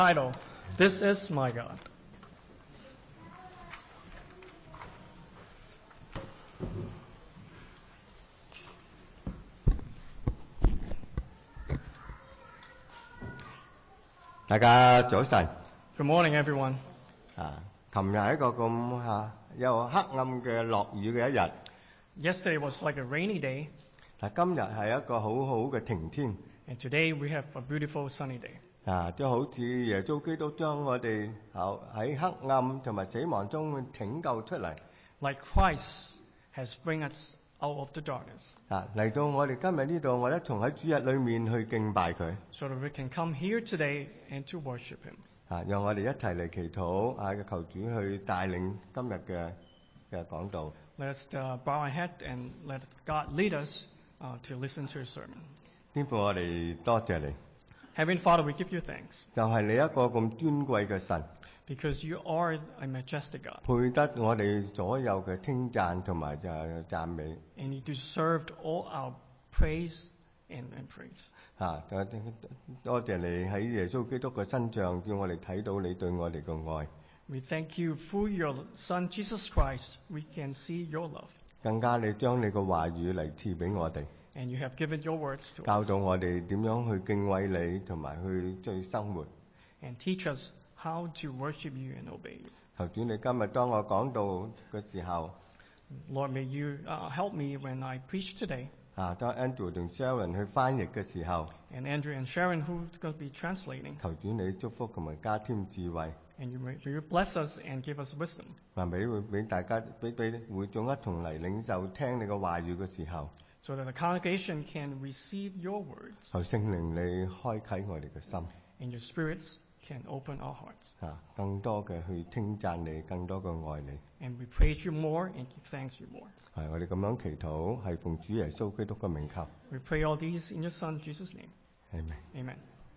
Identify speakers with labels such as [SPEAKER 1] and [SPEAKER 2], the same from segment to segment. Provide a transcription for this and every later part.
[SPEAKER 1] Title, This is My God.
[SPEAKER 2] 大家早晨。
[SPEAKER 1] Good morning, everyone.
[SPEAKER 2] 琴日係一個咁又黑暗嘅落雨嘅一日。
[SPEAKER 1] Yesterday was like a rainy day.
[SPEAKER 2] 但今日係一個好好嘅晴天。
[SPEAKER 1] And today we have a beautiful sunny day.
[SPEAKER 2] 都好似耶穌基督將我哋喺黑暗同埋死亡中拯救出嚟。
[SPEAKER 1] Like Christ has bring us out of the darkness.
[SPEAKER 2] 嚟到我哋今日呢度，我哋從喺主日裏面去敬拜佢。
[SPEAKER 1] So that we can come here today and to worship Him.
[SPEAKER 2] 讓我哋一齊嚟祈禱，求主去帶領今日嘅講道。
[SPEAKER 1] Let us bow our head and let God lead us to listen to His sermon.
[SPEAKER 2] 天父，我哋多謝你。
[SPEAKER 1] Heavenly Father, we give you thanks.
[SPEAKER 2] 就係你一個咁尊貴嘅神。
[SPEAKER 1] Because you are a majestic God.
[SPEAKER 2] 配得我哋所有嘅稱讚同埋讚美。
[SPEAKER 1] And you deserved all our praise and praise.
[SPEAKER 2] 多謝你喺耶穌基督嘅身上，叫我哋睇到你對我哋嘅愛。
[SPEAKER 1] We thank you through your Son Jesus Christ. We can see your love.
[SPEAKER 2] 更加你將你嘅話語嚟賜俾我哋。
[SPEAKER 1] And you have given your words to us.
[SPEAKER 2] 教導我哋點樣去敬畏你，同埋去生活。
[SPEAKER 1] And teach us how to worship you and obey you.
[SPEAKER 2] 求主你今日當我講道嘅時候
[SPEAKER 1] Lord, may you help me when I preach today.
[SPEAKER 2] 當 Andrew 同 Sharon 去翻譯嘅時候
[SPEAKER 1] And Andrew and Sharon who's going to be translating.
[SPEAKER 2] 求主你祝福同埋加添智慧。
[SPEAKER 1] And may you bless us and give us wisdom.
[SPEAKER 2] 俾大家俾會眾一同嚟領受聽你嘅話語嘅時候
[SPEAKER 1] So that the congregation can receive your words.
[SPEAKER 2] 求聖靈你開啟我哋嘅心。
[SPEAKER 1] And your spirits can open our hearts.
[SPEAKER 2] 更多嘅去稱讚你，更多嘅愛你。
[SPEAKER 1] And we praise you more and give thanks you more.
[SPEAKER 2] 我哋咁樣祈禱，係奉主耶穌基督嘅名求。
[SPEAKER 1] We pray all these in your Son Jesus' name.
[SPEAKER 2] Amen.
[SPEAKER 1] Amen.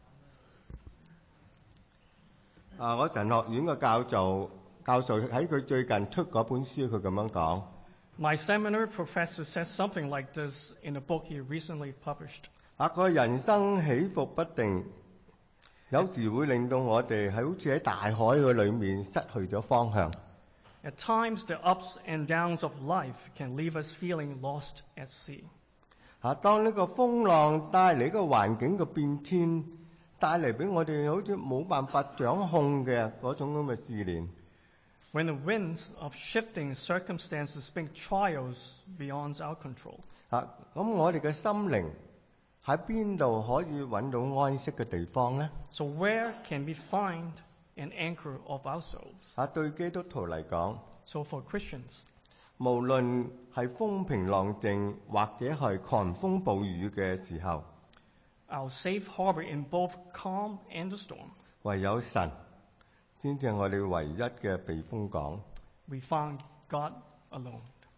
[SPEAKER 2] 我神學院嘅教授喺佢最近出嗰本書，佢咁樣講。
[SPEAKER 1] My seminary professor says something like this in a book he recently published.
[SPEAKER 2] 個人生起伏不定，有時會令到我哋係好似喺大海嘅裏面失去咗方向。
[SPEAKER 1] At times, the ups and downs of life can leave us feeling lost at sea.
[SPEAKER 2] 當呢個風浪帶嚟個環境嘅變遷，帶嚟俾我哋好似冇辦法掌控嘅嗰種咁嘅試煉。
[SPEAKER 1] When the winds of shifting circumstances bring trials beyond our control.
[SPEAKER 2] 咁我哋嘅心靈喺邊度可以揾到安息嘅地方呢？
[SPEAKER 1] So where can we find an anchor of our souls?
[SPEAKER 2] 對基督徒嚟講
[SPEAKER 1] So for Christians,
[SPEAKER 2] 無論係風平浪靜或者係狂風暴雨嘅時候
[SPEAKER 1] our safe harbor in both calm and the storm.
[SPEAKER 2] 唯有神先至係我哋唯一嘅避風港。
[SPEAKER 1] We found God alone.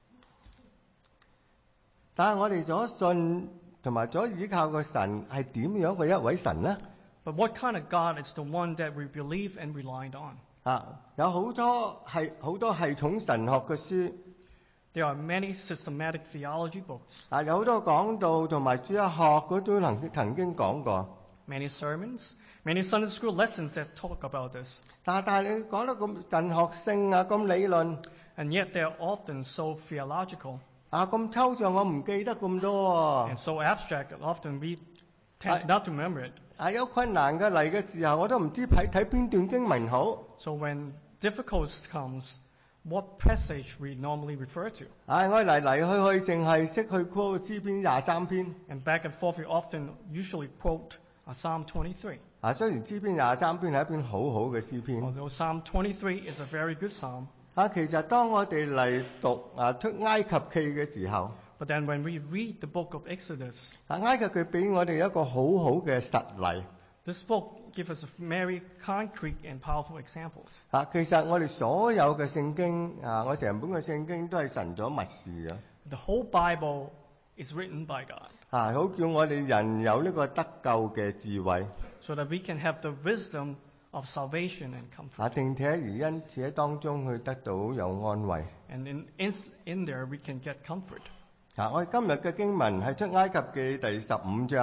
[SPEAKER 2] 但係我哋所信同埋所依靠嘅神係點樣嘅一位神呢？
[SPEAKER 1] But what kind of God is the one that we believe and relied on?
[SPEAKER 2] 有好多系統神學嘅書。
[SPEAKER 1] There are many systematic theology books.
[SPEAKER 2] 有好多講道同埋主日學嗰都曾經講過。
[SPEAKER 1] Many sermons, many Sunday school lessons that talk about this.
[SPEAKER 2] 但係你講得咁神學性咁理論
[SPEAKER 1] And yet they are often so theological.
[SPEAKER 2] 咁抽象，我唔記得咁多
[SPEAKER 1] And so abstract, often we tend not to remember it.
[SPEAKER 2] 有困難嘅嚟嘅時候，我都唔知睇邊段經文好。
[SPEAKER 1] So when difficulties comes, what passage we normally refer to?
[SPEAKER 2] 我嚟去淨係識去 quote 詩篇23篇。
[SPEAKER 1] And back and forth we often usually quote Psalm 23.
[SPEAKER 2] 雖然詩篇23篇係一篇好好嘅詩篇。
[SPEAKER 1] Although Psalm 23 is a very good psalm.
[SPEAKER 2] 其實當我哋嚟讀出埃及記嘅時候
[SPEAKER 1] But then when we read the book of Exodus,
[SPEAKER 2] 埃及記俾我哋一個好好嘅實例。
[SPEAKER 1] this book gives us very concrete and powerful examples.
[SPEAKER 2] 其實我哋所有嘅聖經我成本嘅聖經都係神所默示嘅。
[SPEAKER 1] The whole Bible is written by God.
[SPEAKER 2] 好叫我哋人有呢個得救嘅智慧。
[SPEAKER 1] So that we can have the wisdom of salvation and comfort.
[SPEAKER 2] 並且而因此喺當中去得到有安慰。
[SPEAKER 1] And in there we can get comfort.
[SPEAKER 2] 我哋今日嘅經文係出埃及記第15章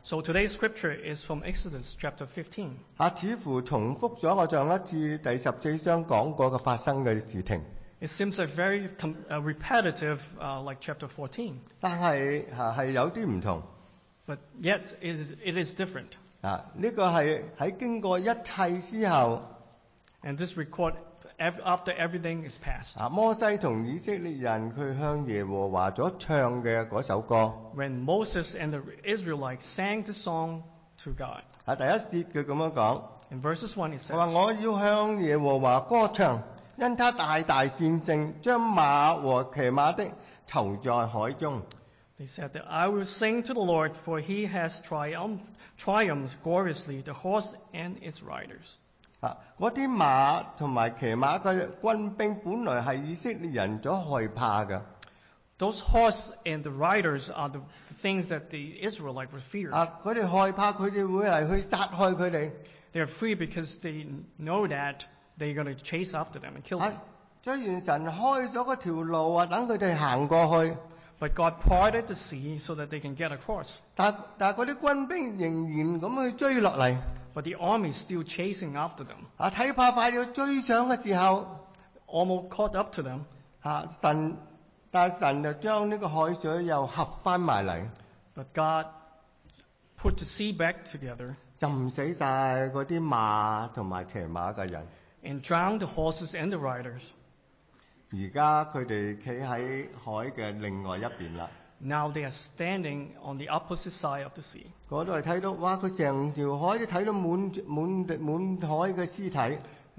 [SPEAKER 1] So today's scripture is from Exodus chapter 15.
[SPEAKER 2] 似乎重複咗我上一次第14章講過嘅發生嘅事情。
[SPEAKER 1] It seems like very repetitive, like chapter 14.
[SPEAKER 2] 但係有啲唔同。
[SPEAKER 1] But yet it is different.
[SPEAKER 2] 呢個係喺經過一切之後。
[SPEAKER 1] And this record after everything is past.
[SPEAKER 2] 摩西同以色列人佢向耶和華所唱嘅嗰首歌。
[SPEAKER 1] When Moses and the Israelites sang the song to God.
[SPEAKER 2] 第一節佢咁樣講。
[SPEAKER 1] In verses 1 it says.
[SPEAKER 2] 話我要向耶和華歌唱，因他大大戰勝，將馬和騎馬的投在海中。
[SPEAKER 1] They said that I will sing to the Lord, for he has triumphed gloriously, the horse and its riders.
[SPEAKER 2] 嗰啲馬同埋騎馬嘅軍兵本來係以色列人所害怕嘅。
[SPEAKER 1] Those horse and the riders are the things that the Israelites were feared.
[SPEAKER 2] 佢哋害怕佢哋會嚟去殺害佢哋。
[SPEAKER 1] They are free because they know that they're going to chase after them and kill them.
[SPEAKER 2] 雖然神開咗嗰條路等佢哋行過去。
[SPEAKER 1] But God parted the sea so that they can get across.
[SPEAKER 2] 但係嗰啲軍兵仍然咁去追落嚟。
[SPEAKER 1] But the army is still chasing after them.
[SPEAKER 2] 睇怕快要追上嘅時候
[SPEAKER 1] almost caught up to them.
[SPEAKER 2] 但係神就將呢個海水又合翻埋嚟。
[SPEAKER 1] But God put the sea back together.
[SPEAKER 2] 浸死晒嗰啲馬同埋騎馬嘅人。
[SPEAKER 1] And drowned the horses and the riders.
[SPEAKER 2] 而家佢哋企喺海嘅另外一邊啦。
[SPEAKER 1] Now they are standing on the opposite side of the sea.
[SPEAKER 2] 嗰度係睇到，哇！佢成條海都睇到滿海嘅屍體。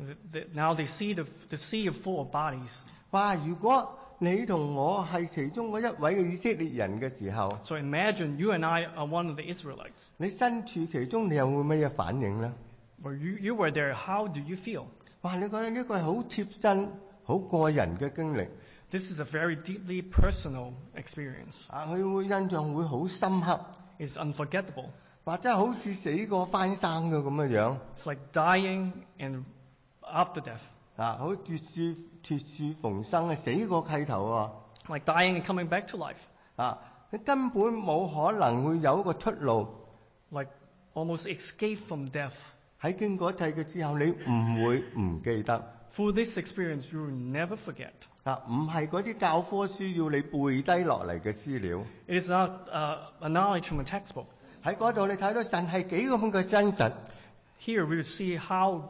[SPEAKER 1] Now they see the sea full of bodies.
[SPEAKER 2] 哇！如果你同我係其中嗰一位嘅以色列人嘅時候
[SPEAKER 1] So imagine you and I are one of the Israelites.
[SPEAKER 2] 你身處其中，你又會乜嘢反應呢？
[SPEAKER 1] Or you were there, how do you feel?
[SPEAKER 2] 哇！你覺得呢個係好貼身、好個人嘅經歷。
[SPEAKER 1] This is a very deeply personal experience.
[SPEAKER 2] 佢會印象會好深刻。
[SPEAKER 1] It's unforgettable.
[SPEAKER 2] 或者好似死過翻生嘅咁嘅樣。
[SPEAKER 1] It's like dying and after death.
[SPEAKER 2] 好絕處逢生嘅，死過剃頭啊。
[SPEAKER 1] Like dying and coming back to life.
[SPEAKER 2] 你根本冇可能會有一個出路。
[SPEAKER 1] Like almost escape from death.
[SPEAKER 2] 喺經過一切嘅之後，你唔會唔記得。
[SPEAKER 1] Through this experience, you will never forget.
[SPEAKER 2] 唔係嗰啲教科書要你背低落嚟嘅資料。
[SPEAKER 1] It is not a knowledge from a textbook.
[SPEAKER 2] 喺嗰度你睇到神係幾咁嘅真實。
[SPEAKER 1] Here we see how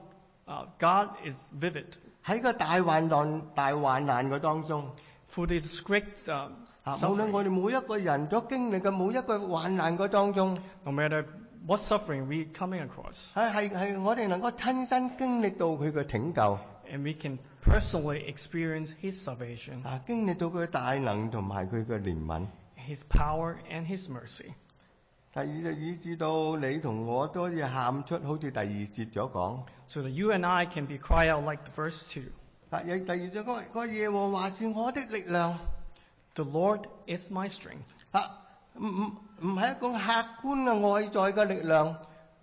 [SPEAKER 1] God is vivid.
[SPEAKER 2] 喺個大患難嘅當中。
[SPEAKER 1] Through this great
[SPEAKER 2] 無論我哋每一個人所經歷嘅每一個患難嘅當中。
[SPEAKER 1] No matter what suffering we coming across.
[SPEAKER 2] 係我哋能夠親身經歷到佢嘅拯救。
[SPEAKER 1] And we can personally experience His salvation.
[SPEAKER 2] 經歷到佢嘅大能同埋佢嘅憐憫。
[SPEAKER 1] His power and His mercy.
[SPEAKER 2] 第二就以致到你同我都要喊出，好似第二節所講。
[SPEAKER 1] So that you and I can be cry out like the verse 2.
[SPEAKER 2] 第二就講耶和華是我的力量。
[SPEAKER 1] The Lord is my strength.
[SPEAKER 2] 唔係一種客觀嘅外在嘅力量。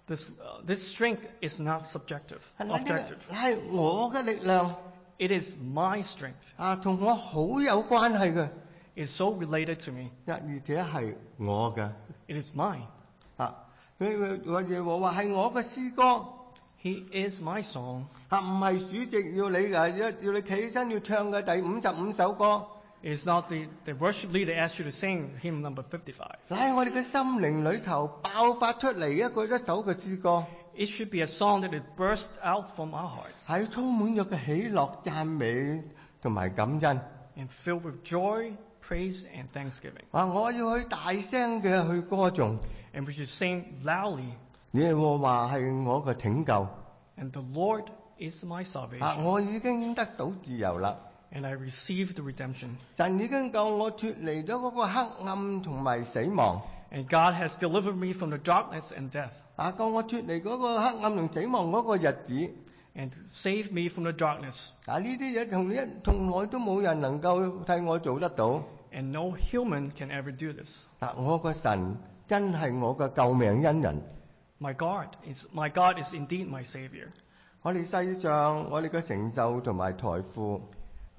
[SPEAKER 1] This strength is not objective.
[SPEAKER 2] 係我嘅力量。
[SPEAKER 1] It is my strength.
[SPEAKER 2] 同我好有關係嘅。
[SPEAKER 1] It's so related to me.
[SPEAKER 2] 而且係我嘅。
[SPEAKER 1] It is mine.
[SPEAKER 2] 佢話耶和華係我嘅詩歌。
[SPEAKER 1] He is my song.
[SPEAKER 2] 唔係主席要你企起身要唱嘅第55首歌。
[SPEAKER 1] It's not the worship leader asked you to sing hymn number 55.
[SPEAKER 2] 喺我哋嘅心靈裏頭爆發出嚟一首嘅詩歌。
[SPEAKER 1] It should be a song that it bursts out from our hearts.
[SPEAKER 2] 係充滿咗嘅喜樂、讚美同埋感恩。
[SPEAKER 1] And filled with joy, praise and thanksgiving.
[SPEAKER 2] 我要去大聲嘅去歌頌。
[SPEAKER 1] And we should sing loudly.
[SPEAKER 2] 耶和華係我嘅拯救。
[SPEAKER 1] And the Lord is my salvation.
[SPEAKER 2] 我已經得到自由啦。
[SPEAKER 1] And I received the redemption.
[SPEAKER 2] 神已經救我脫離咗嗰個黑暗同埋死亡。
[SPEAKER 1] And God has delivered me from the darkness and death.
[SPEAKER 2] 救我脫離嗰個黑暗同死亡嗰個日子。
[SPEAKER 1] And saved me from the darkness.
[SPEAKER 2] 呢啲嘢從來都冇人能夠替我做得到。
[SPEAKER 1] And no human can ever do this.
[SPEAKER 2] 我個神真係我嘅救命恩人。
[SPEAKER 1] My God is indeed my Savior.
[SPEAKER 2] 我哋世上我哋嘅成就同埋財富。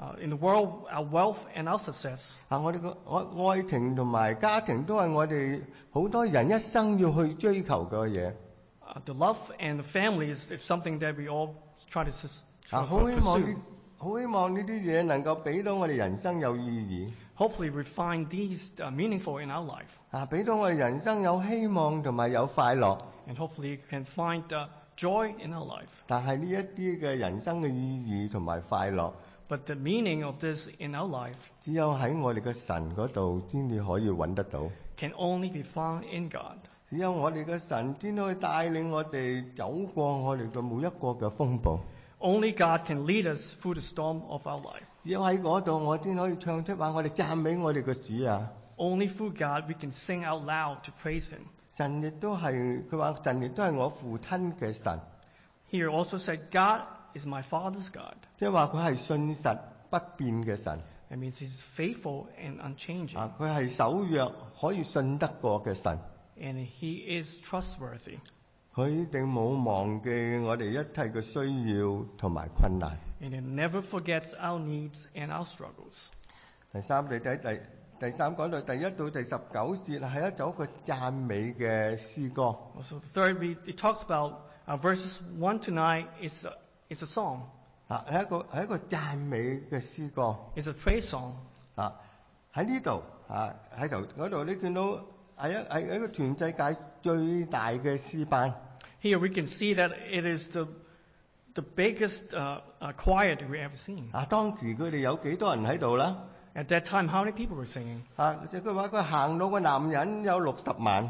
[SPEAKER 1] In the world, our wealth and our success,
[SPEAKER 2] 我哋個愛情同埋家庭都係我哋好多人一生要去追求嘅嘢。
[SPEAKER 1] the love and the family is something that we all try to
[SPEAKER 2] 好希望
[SPEAKER 1] pursue.
[SPEAKER 2] 好希望呢啲嘢能夠俾到我哋人生有意義，
[SPEAKER 1] Hopefully, we find these meaningful in our life,
[SPEAKER 2] 俾到我哋人生有希望同埋有快樂。
[SPEAKER 1] and hopefully, we can find joy in our life.
[SPEAKER 2] 但係呢一啲嘅人生嘅意義同埋快樂，
[SPEAKER 1] But the meaning of this in our life
[SPEAKER 2] 只有喺我哋嘅神嗰度先至可以揾得到。
[SPEAKER 1] can only be found in God.
[SPEAKER 2] 只有我哋嘅神先可以帶領我哋走過我哋嘅每一個嘅風暴。
[SPEAKER 1] Only God can lead us through the storm of our life.
[SPEAKER 2] 只有喺嗰度我先可以唱出話我哋讚美我哋嘅主啊！
[SPEAKER 1] Only through God we can sing out loud to praise Him.
[SPEAKER 2] 神亦都係佢話神亦都係我父親嘅神，
[SPEAKER 1] Here also said, God is my Father's God.
[SPEAKER 2] 即係話佢係信實不變嘅神。
[SPEAKER 1] That means He's faithful and unchanging.
[SPEAKER 2] 佢係守約可以信得過嘅神，
[SPEAKER 1] And He is trustworthy.
[SPEAKER 2] 佢一定冇忘記我哋一切嘅需要同埋困難。
[SPEAKER 1] And He never forgets our needs and our struggles.
[SPEAKER 2] 第三講到第1到第19節係一首嘅讚美嘅詩歌。
[SPEAKER 1] Also, third, it talks about verses 1 to 9. It's a song.
[SPEAKER 2] 係一個讚美嘅詩歌。
[SPEAKER 1] It's a praise song.
[SPEAKER 2] 喺呢度喺嗰度你見到係一個全世界最大嘅詩班。
[SPEAKER 1] Here we can see that it is the biggest choir that we ever seen.
[SPEAKER 2] 當時佢哋有幾多人喺度啦？
[SPEAKER 1] At that time, how many people were singing?
[SPEAKER 2] 即係佢話佢行路嘅男人有60萬。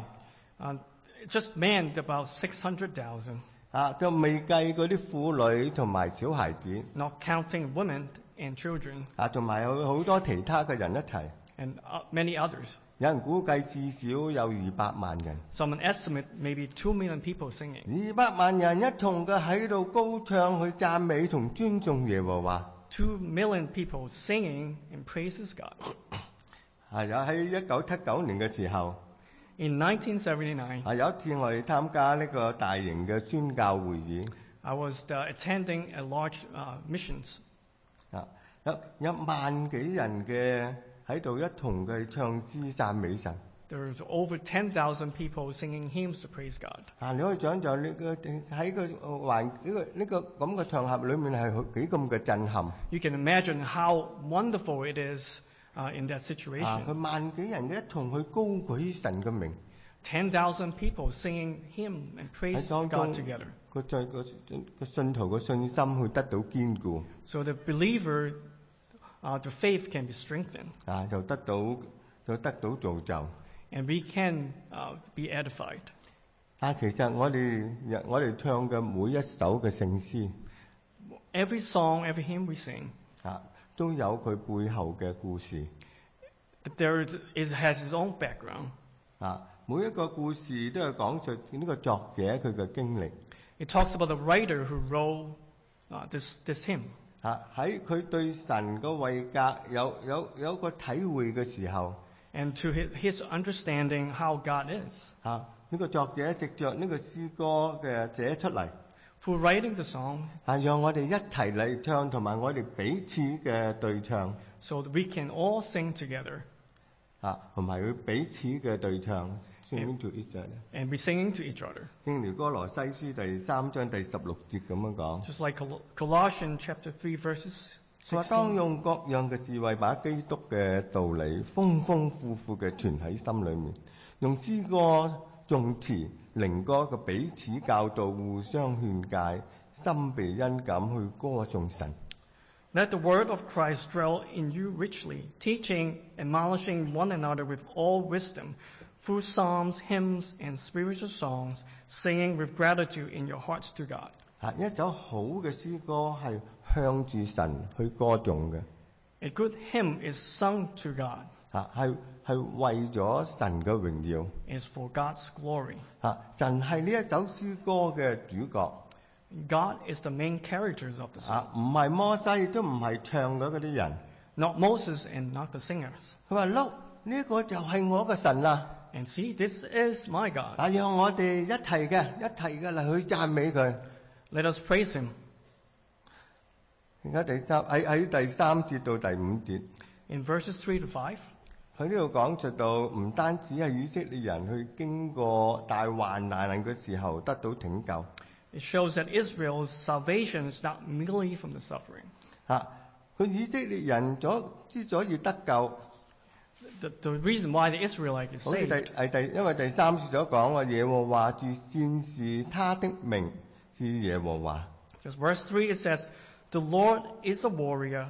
[SPEAKER 1] Just men, about 600,000.
[SPEAKER 2] 就未計嗰啲婦女同埋小孩子。
[SPEAKER 1] Not counting women and children.
[SPEAKER 2] 同埋有好多其他嘅人一齊。
[SPEAKER 1] And many others.
[SPEAKER 2] 有人估計至少有200萬人。
[SPEAKER 1] Some estimate maybe 2 million people singing.
[SPEAKER 2] 200萬人一同嘅喺度高唱去讚美同尊重耶和華。
[SPEAKER 1] 2 million people singing and praises God.
[SPEAKER 2] 喺1979年嘅時候。
[SPEAKER 1] In 1979.
[SPEAKER 2] 有一次我哋參加呢個大型嘅宣教會議。
[SPEAKER 1] I was attending a large missions.
[SPEAKER 2] 有萬幾人嘅喺度一同嘅唱詩讚美神。
[SPEAKER 1] There's over 10,000 people singing hymns to praise God.
[SPEAKER 2] 你可以想象喺個呢個咁嘅場合裏面係幾咁嘅震撼。
[SPEAKER 1] You can imagine how wonderful it is in that situation.
[SPEAKER 2] 佢萬幾人一同去高舉神嘅名。
[SPEAKER 1] 10,000 people singing hymn and praise God together.
[SPEAKER 2] 個信徒嘅信心去得到堅固。
[SPEAKER 1] So the believer, the faith can be strengthened.
[SPEAKER 2] 就得到造就。
[SPEAKER 1] And we can be edified.
[SPEAKER 2] 其實我哋唱嘅每一首嘅聖詩
[SPEAKER 1] Every song, every hymn we sing,
[SPEAKER 2] 都有佢背後嘅故事。
[SPEAKER 1] has its own background.
[SPEAKER 2] 每一個故事都係講述呢個作者佢嘅經歷。
[SPEAKER 1] It talks about the writer who wrote this hymn.
[SPEAKER 2] 喺佢對神嘅位格有個體會嘅時候。
[SPEAKER 1] And to his understanding how God is.
[SPEAKER 2] 呢個作者藉着呢個詩歌嘅寫出嚟。
[SPEAKER 1] For writing the song.
[SPEAKER 2] 讓我哋一齊嚟唱，同埋我哋彼此嘅對唱。
[SPEAKER 1] So that we can all sing together.
[SPEAKER 2] 同埋佢彼此嘅對唱。Singing to each other.
[SPEAKER 1] And be singing to each other.
[SPEAKER 2] 正如歌羅西書第3章第16節咁樣講。
[SPEAKER 1] Just like Colossians chapter 3 verses 16.
[SPEAKER 2] 佢話當用各樣嘅智慧，把基督嘅道理豐豐富富嘅存喺心裏面，用詩歌、頌詞、靈歌嘅彼此教導，互相勸誡，心被恩感去歌頌神。
[SPEAKER 1] Let the word of Christ dwell in you richly, teaching, admonishing one another with all wisdom, through psalms, hymns, and spiritual songs, singing with gratitude in your hearts to God.
[SPEAKER 2] 一首好嘅詩歌係向住神去歌頌嘅。
[SPEAKER 1] A good hymn is sung to God.
[SPEAKER 2] 係為咗神嘅榮耀。
[SPEAKER 1] Is for God's glory.
[SPEAKER 2] 神係呢一首詩歌嘅主角。
[SPEAKER 1] God is the main characters of the song.
[SPEAKER 2] 唔係摩西，都唔係唱嘅嗰啲人。
[SPEAKER 1] Not Moses and not the singers.
[SPEAKER 2] 佢話：Look，呢個就係我嘅神啦。
[SPEAKER 1] And see, this is my God.
[SPEAKER 2] 讓我哋一齊嘅嚟去讚美佢。
[SPEAKER 1] Let us praise Him.
[SPEAKER 2] 而家喺第三節到第五節，
[SPEAKER 1] In verses 3 to 5,
[SPEAKER 2] 佢呢度講述到唔單止係以色列人去經過大患難嘅時候得到拯救，
[SPEAKER 1] it shows that Israel's salvation is not merely from the suffering.
[SPEAKER 2] 佢以色列人之所以得救，
[SPEAKER 1] The reason why the Israelite is
[SPEAKER 2] 好似
[SPEAKER 1] saved,
[SPEAKER 2] 因為第三節所講嘅耶和華是戰士，他的名是耶和華。
[SPEAKER 1] because verse 3 it says, the Lord is a warrior,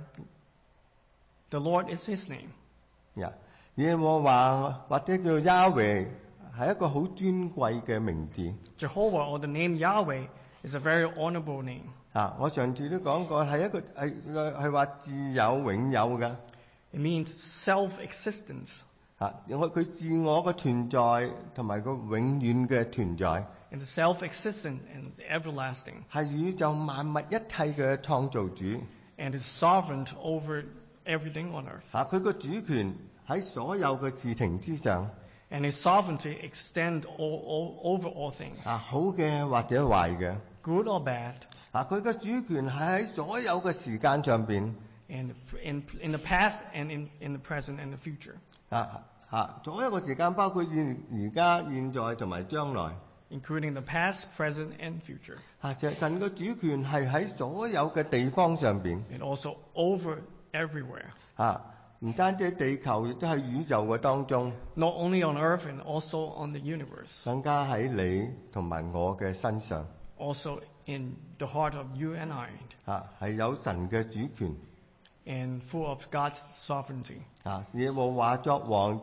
[SPEAKER 1] the Lord is his name.
[SPEAKER 2] 耶和華或者叫雅維係一個好尊貴嘅名字。
[SPEAKER 1] Jehovah, or the name Yahweh, is a very honorable name.
[SPEAKER 2] 我上次都講過係話自有永有嘅。
[SPEAKER 1] It means self-existent.
[SPEAKER 2] 佢自我嘅存在同埋佢永遠嘅存在，
[SPEAKER 1] And the self-existent and the everlasting.
[SPEAKER 2] 係宇宙萬物一切嘅創造主。
[SPEAKER 1] And is sovereign over everything on earth.
[SPEAKER 2] 佢個主權喺所有嘅事情之上。
[SPEAKER 1] And his sovereignty extends over all things.
[SPEAKER 2] 好嘅或者壞嘅。
[SPEAKER 1] Good or bad.
[SPEAKER 2] 佢嘅主權係喺所有嘅時間上邊。
[SPEAKER 1] And in the past and in the present and the future.
[SPEAKER 2] 所有嘅時間包括而家、現在同埋將來。
[SPEAKER 1] Including the past, present, and future.
[SPEAKER 2] 神嘅主權係喺所有嘅地方上邊。
[SPEAKER 1] And also over everywhere.
[SPEAKER 2] 唔單止喺地球，亦都喺宇宙嘅當中。
[SPEAKER 1] Not only on earth and also on the universe.
[SPEAKER 2] 更加喺你同埋我嘅身上。
[SPEAKER 1] Also in the heart of you and I.
[SPEAKER 2] 係有神嘅主權。
[SPEAKER 1] And full of God's sovereignty.
[SPEAKER 2] 耶和華作王。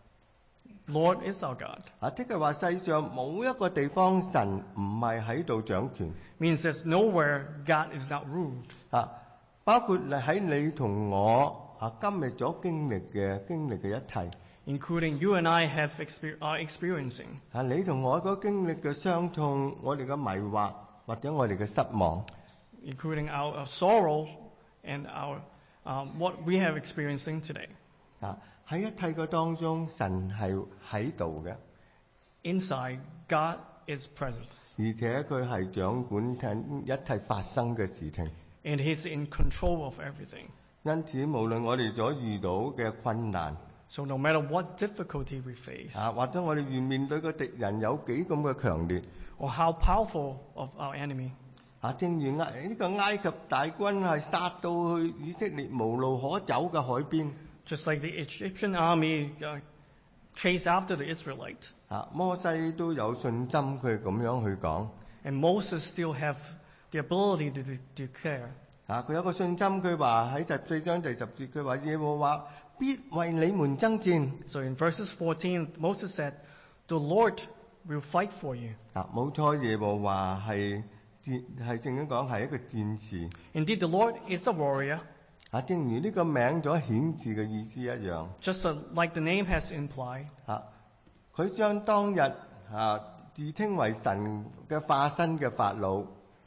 [SPEAKER 1] Lord is our God.
[SPEAKER 2] 即係話世上冇一個地方神唔係喺度掌權。
[SPEAKER 1] Means there's nowhere God is not ruled.
[SPEAKER 2] 包括喺你同我今日所經歷嘅一切。
[SPEAKER 1] Including you and I are experiencing.
[SPEAKER 2] 你同我所經歷嘅傷痛，我哋嘅迷惑或者我哋嘅失望。
[SPEAKER 1] Including our sorrow and our what we have experiencing today.
[SPEAKER 2] 喺一切嘅當中，神係喺度嘅。
[SPEAKER 1] Inside, God is present.
[SPEAKER 2] 而且佢係掌管一切發生嘅事情。
[SPEAKER 1] And He's in control of everything.
[SPEAKER 2] 因此，無論我哋所遇到嘅困難，
[SPEAKER 1] So no matter what difficulty we face,
[SPEAKER 2] 或者我哋面對嘅敵人有幾咁嘅強烈，
[SPEAKER 1] or how powerful of our enemy,
[SPEAKER 2] 正如呢個埃及大軍係殺到去以色列無路可走嘅海邊。
[SPEAKER 1] just like the Egyptian army chased after the Israelites.
[SPEAKER 2] 摩西都有信心，佢咁樣去講。
[SPEAKER 1] And Moses still have the ability to declare.
[SPEAKER 2] 佢有個信心，佢話喺14章第10節，佢話耶和華必為你們爭戰。
[SPEAKER 1] So in verses 14, Moses said, "The Lord will fight for you."
[SPEAKER 2] 冇錯，耶和華係正經講係一個戰士。
[SPEAKER 1] Indeed, the Lord is a warrior.
[SPEAKER 2] 正如呢個名所顯示嘅意思一樣。
[SPEAKER 1] Just like the name has implied.
[SPEAKER 2] 佢將當日自稱為神嘅化身嘅法老。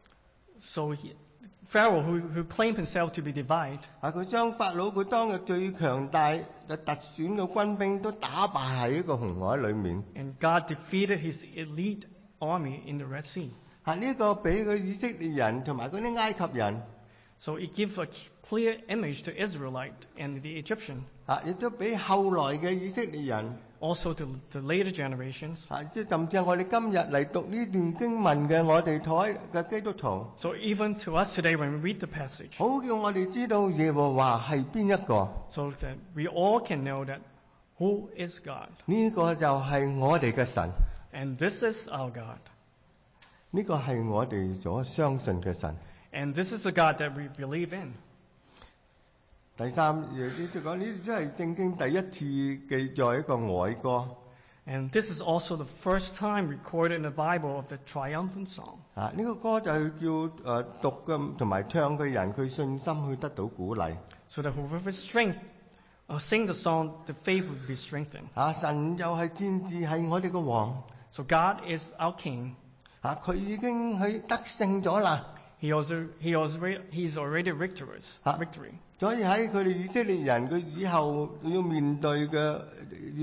[SPEAKER 1] So Pharaoh, who claimed himself to be divine,
[SPEAKER 2] 佢將法老佢當日最強大嘅特選嘅軍兵都打敗喺一個紅海裏面。
[SPEAKER 1] and God defeated his elite army in the Red Sea.
[SPEAKER 2] 呢個俾佢以色列人同埋嗰啲埃及人。
[SPEAKER 1] So it gives a clear image to Israelite and the Egyptian.
[SPEAKER 2] 亦都俾後來嘅以色列人。
[SPEAKER 1] Also to the later generations.
[SPEAKER 2] 即係甚至係我哋今日嚟讀呢段經文嘅我哋台嘅基督徒。
[SPEAKER 1] So even to us today when we read the passage.
[SPEAKER 2] 好叫我哋知道耶和華係邊一個。
[SPEAKER 1] So that we all can know that who is God.
[SPEAKER 2] 呢個就係我哋嘅神。
[SPEAKER 1] And this is our God.
[SPEAKER 2] 呢個係我哋所相信嘅神。
[SPEAKER 1] And this is the God that we believe in.
[SPEAKER 2] 第三，呢就講呢啲都係聖經第一次記載一個凱歌。
[SPEAKER 1] And this is also the first time recorded in the Bible of the triumphant song.
[SPEAKER 2] 呢個歌就係叫讀嘅同埋唱嘅人，佢信心去得到鼓勵。
[SPEAKER 1] So that whoever strength sing the song, the faith will be strengthened.
[SPEAKER 2] 神又係戰士，係我哋嘅王。
[SPEAKER 1] So God is our King.
[SPEAKER 2] 佢已經去得勝咗啦。
[SPEAKER 1] He's already victorious. Victory.
[SPEAKER 2] 所以喺佢哋以色列人，佢以後要面對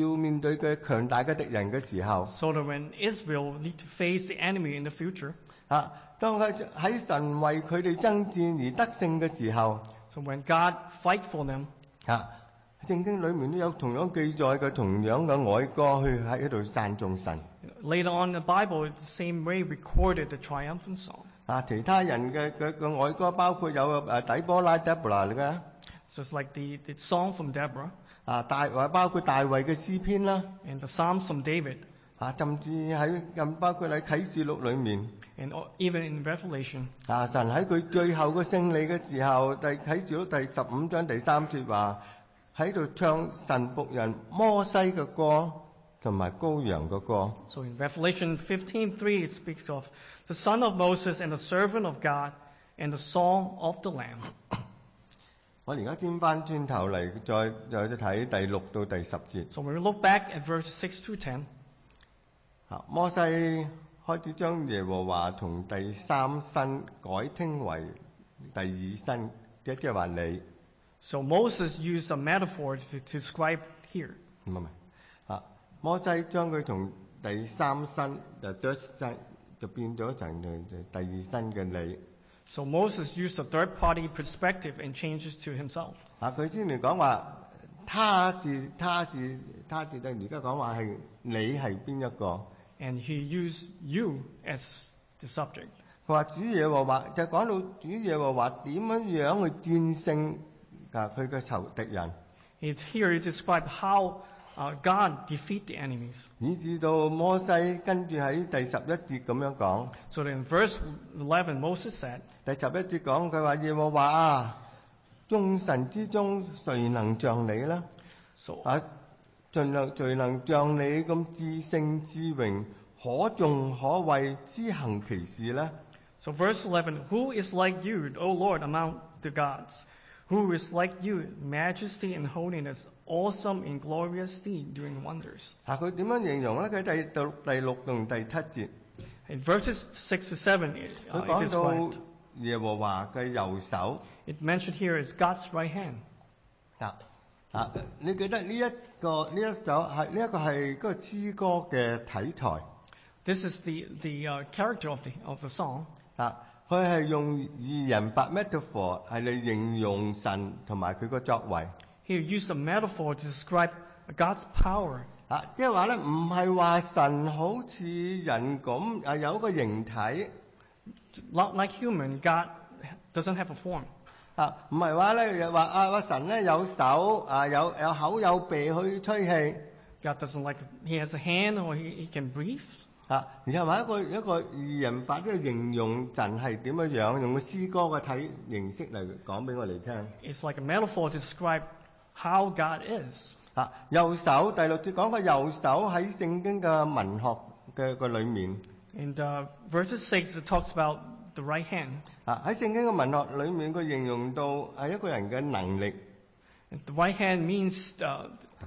[SPEAKER 2] 嘅強大嘅敵人嘅時候，
[SPEAKER 1] So that when Israel need to face the enemy in the future,
[SPEAKER 2] 當佢喺神為佢哋爭戰而得勝嘅時候，
[SPEAKER 1] So when God fight for them,
[SPEAKER 2] 聖經裏面都有同樣記載嘅同樣嘅哀歌去喺度讚頌神。
[SPEAKER 1] later on in the Bible, the same way recorded the triumphant song.
[SPEAKER 2] 其他人嘅哀歌包括有底波拉 Deborah 嘅，
[SPEAKER 1] So it's like the song from Deborah
[SPEAKER 2] 包括大衛嘅詩篇啦，
[SPEAKER 1] and the Psalms from David,
[SPEAKER 2] 甚至包括喺啟示錄裏面，
[SPEAKER 1] and even in Revelation.
[SPEAKER 2] 神喺佢最後嘅勝利嘅時候，啟示錄第15章第3節話喺度唱神僕人摩西嘅歌同埋羔羊嘅歌。
[SPEAKER 1] So in Revelation 15:3, it speaks of the son of Moses and the servant of God and the song of the Lamb.
[SPEAKER 2] 我而家轉翻轉頭嚟，再睇第6到第10節。
[SPEAKER 1] So when we look back at verses 6 through 10,
[SPEAKER 2] 摩西開始將耶和華從第三身改稱為第二身，即係話你。
[SPEAKER 1] so Moses used a metaphor to describe here.
[SPEAKER 2] 唔係，摩西將佢從第三身就 third 身就變咗成第二身嘅你。
[SPEAKER 1] So Moses used a third-party perspective and changes to himself.
[SPEAKER 2] 佢先嚟講話他字，但而家講話係你係邊一個？
[SPEAKER 1] And he used you as the subject.
[SPEAKER 2] 佢話主耶和華就講到主耶和華點樣去戰勝佢嘅仇敵人。
[SPEAKER 1] Here he described how God defeat the enemies.
[SPEAKER 2] 以至到摩西跟住喺第11節咁樣講。
[SPEAKER 1] So in verse 11, Moses said,
[SPEAKER 2] 第11節講佢話耶和華啊，眾神之中誰能像你呢？
[SPEAKER 1] so
[SPEAKER 2] 誰能像你咁至聖至榮，可頌可畏，施行奇事呢？
[SPEAKER 1] So verse 11, who is like you, O Lord, among the gods? Who is like you, majesty and holiness, awesome and glorious deed, doing wonders?
[SPEAKER 2] 佢點樣形容呢？佢第6同第7節，
[SPEAKER 1] In verses 6 to 7,
[SPEAKER 2] 佢
[SPEAKER 1] it
[SPEAKER 2] 講
[SPEAKER 1] described.
[SPEAKER 2] 到耶和華嘅右手。
[SPEAKER 1] It mentioned here is God's right hand.
[SPEAKER 2] 你記得呢一首係嗰個詩歌嘅題材。
[SPEAKER 1] This is the character of the song.
[SPEAKER 2] 佢係用擬人法 metaphor 係嚟形容神同埋佢個作為。
[SPEAKER 1] He used a metaphor to describe God's power.
[SPEAKER 2] 即係話咧，唔係話神好似人咁有一個形體。
[SPEAKER 1] Not like human, God doesn't have a form.
[SPEAKER 2] 唔係話咧，又話神咧有手有口有鼻去吹氣。
[SPEAKER 1] God doesn't like he has a hand or he can breathe.
[SPEAKER 2] 然後話一個擬人法，即係形容神係點樣樣，用個詩歌嘅形式嚟講俾我哋聽。
[SPEAKER 1] It's like a metaphor to describe how God is.
[SPEAKER 2] 右手第6節講個右手喺聖經嘅文學嘅裏面。
[SPEAKER 1] In verses 6, it talks about the right hand.
[SPEAKER 2] 喺聖經嘅文學裏面，佢形容到係一個人嘅能力。
[SPEAKER 1] And the right hand means the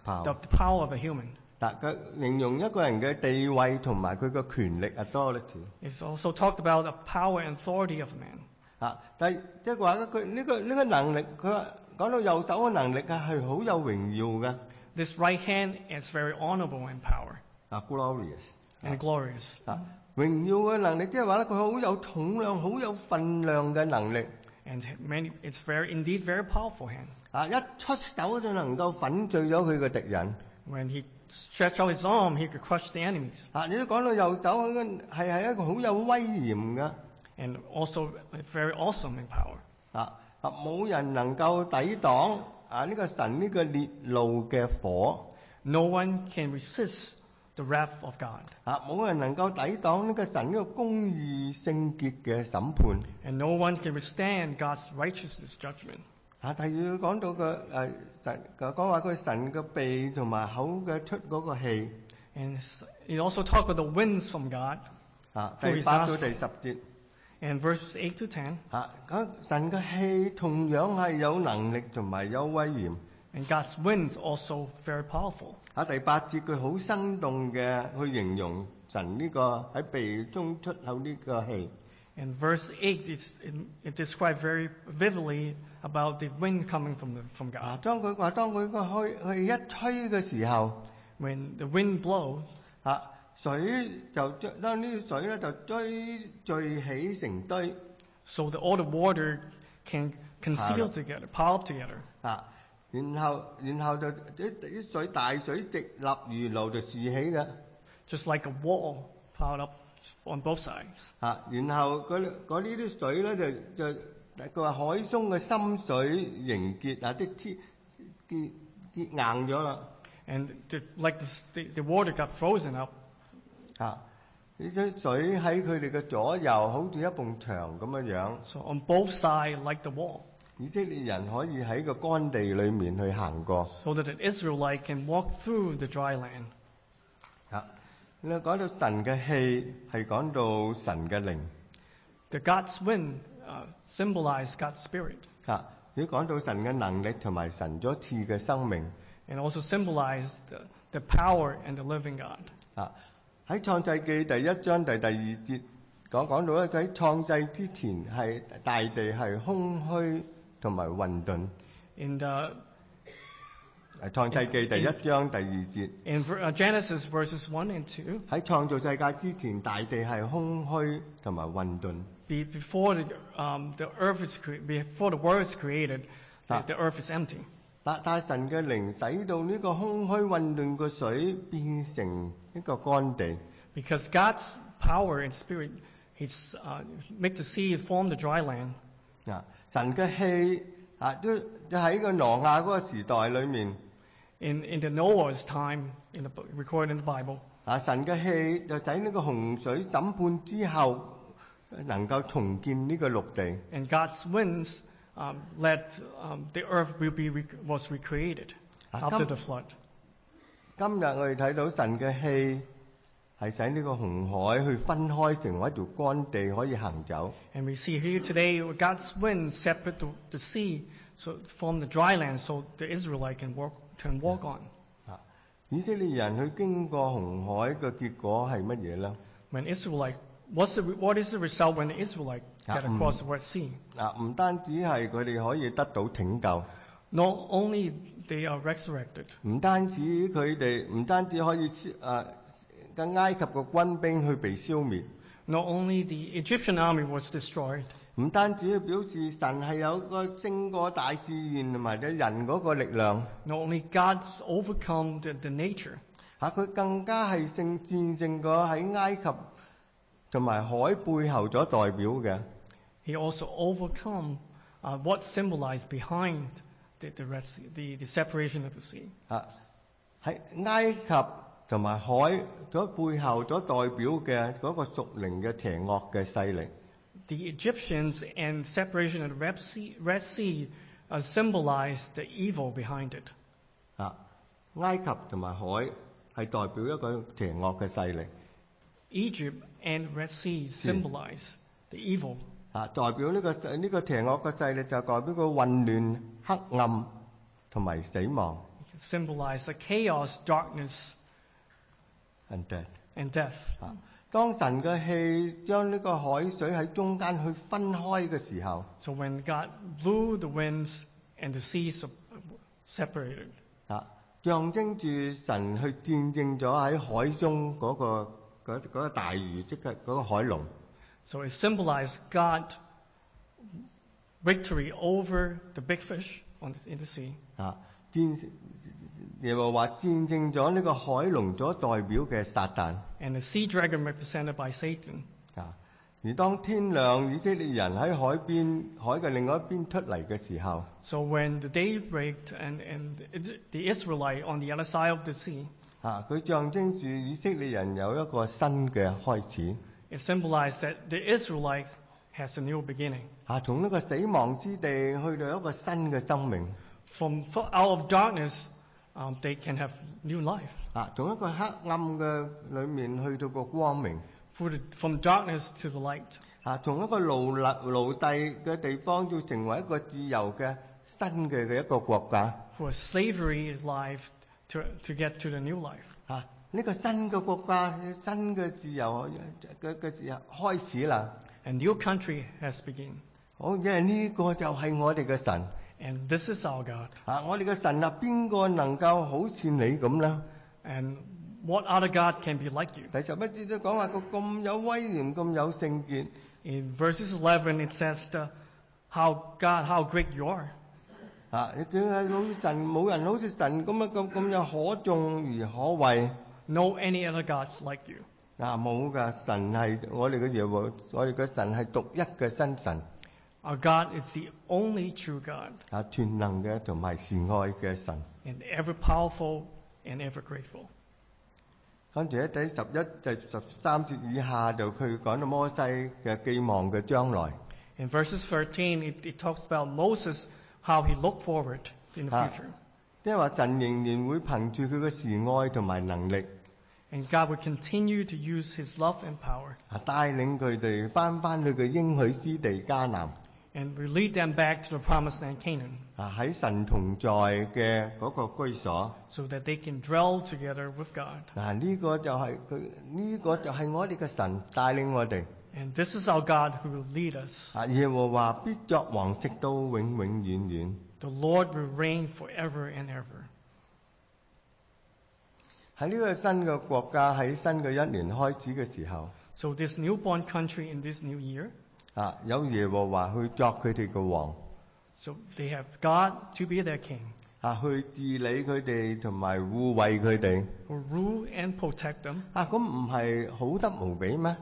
[SPEAKER 1] power of a human.
[SPEAKER 2] 佢形容一個人嘅地位同埋佢嘅權力 authority。
[SPEAKER 1] It's also talked about the power and authority of a man.
[SPEAKER 2] 但係即係話佢呢個能力，佢話講到右手嘅能力係好有榮耀嘅。
[SPEAKER 1] This right hand is very honorable in power.
[SPEAKER 2] glorious
[SPEAKER 1] And glorious.
[SPEAKER 2] 榮耀嘅能力，即係話咧，佢好有重量、好有分量嘅能力。
[SPEAKER 1] And it's indeed very powerful hand.
[SPEAKER 2] 一出手就能夠粉碎咗佢嘅敵人。
[SPEAKER 1] When he stretched out his arm, he could crush the enemies.
[SPEAKER 2] 你都講到右手係一個好有威嚴嘅。
[SPEAKER 1] And also very awesome in power.
[SPEAKER 2] 冇人能夠抵擋呢個神呢個烈怒嘅火。
[SPEAKER 1] No one can resist the wrath of God.
[SPEAKER 2] 冇人能夠抵擋呢個神呢個公義聖潔嘅審判。
[SPEAKER 1] And no one can withstand God's righteousness judgment.
[SPEAKER 2] 第二講到講話佢神嘅鼻同埋口嘅出嗰個氣。
[SPEAKER 1] And it also talks about the winds from God.
[SPEAKER 2] 第8到第10節。
[SPEAKER 1] And verses 8 to 10.
[SPEAKER 2] 神嘅氣同樣係有能力同埋有威嚴。
[SPEAKER 1] And God's winds also very powerful.
[SPEAKER 2] 第8節佢好生動嘅去形容神呢個喺鼻中出口呢個氣。
[SPEAKER 1] In verse 8, it describes very vividly about the wind coming from God.
[SPEAKER 2] 當佢個氣一吹嘅時候，
[SPEAKER 1] When the wind blows,
[SPEAKER 2] 水就當呢啲水咧就聚起成堆
[SPEAKER 1] So that all the water can conceal together, pile up together.
[SPEAKER 2] 然後就啲大水直立如爐就豎起嘅
[SPEAKER 1] Just like a wall piled up on both sides.
[SPEAKER 2] 然後呢啲水咧就佢話海中嘅深水凝結結硬咗啦
[SPEAKER 1] And like the water got frozen up.
[SPEAKER 2] 呢啲水喺佢哋嘅左右好似一埲牆咁樣
[SPEAKER 1] So on both sides, like the wall.
[SPEAKER 2] 以色列人可以喺個乾地裏面去行過
[SPEAKER 1] So that an Israelite can walk through the dry land.
[SPEAKER 2] 你講到神嘅氣係講到神嘅靈
[SPEAKER 1] The God's wind symbolized God's spirit.
[SPEAKER 2] 如果講到神嘅能力同埋神所賜嘅生命
[SPEAKER 1] And also symbolized the power and the living God.
[SPEAKER 2] 喺創世記第1章第2節講到咧，佢喺創世之前係大地係空虛同埋混沌。
[SPEAKER 1] In
[SPEAKER 2] 創世記第1章第2節。
[SPEAKER 1] In Genesis verses 1 and 2.
[SPEAKER 2] 喺創造世界之前，大地係空虛同埋混沌。
[SPEAKER 1] Before the earth is before the world is created, the earth is empty.
[SPEAKER 2] 但係神嘅靈使到呢個空虛混沌嘅水變成一個乾地。
[SPEAKER 1] Because God's power and spirit, He's make the sea form the dry land.
[SPEAKER 2] 神嘅氣都喺個挪亞嗰個時代裏面。
[SPEAKER 1] In the Noah's time, recorded in the Bible.
[SPEAKER 2] 神嘅氣就喺呢個洪水審判之後，能夠重建呢個陸地。
[SPEAKER 1] And God's winds led the earth was recreated after the flood.
[SPEAKER 2] 今日我哋睇到神嘅氣係使呢個紅海去分開成為一條乾地可以行走。
[SPEAKER 1] And we see here today God's wind separate the sea, so from the dry land, so the Israelite can walk on.
[SPEAKER 2] 以色列人去經過紅海嘅結果係乜嘢咧
[SPEAKER 1] When Israelite, what is the result when the Israelite get across the Red Sea?
[SPEAKER 2] 唔單止係佢哋可以得到拯救。
[SPEAKER 1] Not only they are resurrected.
[SPEAKER 2] 唔單止可以嘅埃及嘅軍兵去被消滅。
[SPEAKER 1] Not only the Egyptian army was destroyed.
[SPEAKER 2] 唔單止表示神係有個勝過大自然同埋人嗰個力量。
[SPEAKER 1] Not only God's overcome the nature.
[SPEAKER 2] 佢更加係戰勝過喺埃及同埋海背後所代表嘅。
[SPEAKER 1] He also overcome what symbolized behind the Red Sea, the separation of the sea.
[SPEAKER 2] 喺埃及同埋海所背後所代表嘅嗰個屬靈嘅邪惡嘅勢力。
[SPEAKER 1] The Egyptians and separation of the Red Sea symbolize the evil behind it.
[SPEAKER 2] 埃及同埋海係代表一個邪惡嘅勢力。
[SPEAKER 1] Egypt and Red Sea symbolize the evil.
[SPEAKER 2] 代表呢個邪惡嘅勢力就代表個混亂、黑暗同埋死亡。
[SPEAKER 1] It symbolize the chaos, darkness,
[SPEAKER 2] and
[SPEAKER 1] death.
[SPEAKER 2] 當神嘅氣將呢個海水喺中間去分開嘅時候
[SPEAKER 1] So when God blew the winds and the seas separated.
[SPEAKER 2] 象徵住神去戰勝咗喺海中嗰個大魚，即係嗰個海龍。
[SPEAKER 1] So it symbolized God victory over the big fish in the sea.
[SPEAKER 2] 耶和華戰勝咗呢個海龍所代表嘅撒旦。
[SPEAKER 1] And the sea dragon represented by Satan.
[SPEAKER 2] 而當天亮，以色列人喺海嘅另外一邊出嚟嘅時候
[SPEAKER 1] So when the day break and the Israelite on the other side of the sea.
[SPEAKER 2] 佢象徵住以色列人有一個新嘅開始。
[SPEAKER 1] It symbolized that the Israelite has a new beginning.
[SPEAKER 2] 從呢個死亡之地去到一個新嘅生命。
[SPEAKER 1] From out of darkness, they can have new life.
[SPEAKER 2] 從一個黑暗嘅裏面去到個光明。
[SPEAKER 1] From darkness to the light.
[SPEAKER 2] 從一個奴隸嘅地方要成為一個自由嘅新嘅一個國家。
[SPEAKER 1] For a slavery life to get to the new life.
[SPEAKER 2] 呢個新嘅國家、新嘅自由嘅自由開始啦。
[SPEAKER 1] A new country has begun.
[SPEAKER 2] 因為呢個就係我哋嘅神。
[SPEAKER 1] And this is our God.
[SPEAKER 2] 我哋嘅神邊個能夠好似你咁呢？
[SPEAKER 1] And what other God can be like you?
[SPEAKER 2] 第11節都講話佢咁有威嚴，咁有聖潔。
[SPEAKER 1] In verses 11 it says how great you are.
[SPEAKER 2] 佢係好似神，冇人好似神咁有可頌而可畏。
[SPEAKER 1] No any other gods like you.
[SPEAKER 2] 冇㗎，神係我哋嘅耶和，我哋嘅神係獨一嘅真神。
[SPEAKER 1] Our God is the only true God.
[SPEAKER 2] 全能嘅同埋慈愛嘅神。
[SPEAKER 1] And ever powerful and ever grateful.
[SPEAKER 2] 跟住喺第11就13節以下就佢講到摩西嘅寄望嘅將來。
[SPEAKER 1] In verses 13 it talks about Moses, how he looked forward in the future.
[SPEAKER 2] 即係話神仍然會憑住佢嘅慈愛同埋能力。
[SPEAKER 1] And God will continue to use His love and power.
[SPEAKER 2] 帶領佢哋翻去嘅應許之地迦南。
[SPEAKER 1] And will lead them back to the promised land Canaan.
[SPEAKER 2] 喺神同在嘅嗰個居所。
[SPEAKER 1] So that they can dwell together with God.
[SPEAKER 2] 呢個就係我哋嘅神帶領我哋。
[SPEAKER 1] And this is our God who will lead us.
[SPEAKER 2] 耶和華必作王，直到永永遠遠。
[SPEAKER 1] The Lord will reign forever and ever.
[SPEAKER 2] 喺呢個新嘅國家，喺新嘅一年開始嘅時候。
[SPEAKER 1] So this newborn country in this new year.
[SPEAKER 2] 有耶和華去作佢哋嘅王。
[SPEAKER 1] So they have God to be their king.
[SPEAKER 2] 去治理佢哋同埋護衛佢哋。
[SPEAKER 1] Who rule and protect them.
[SPEAKER 2] 咁唔係好得無比咩？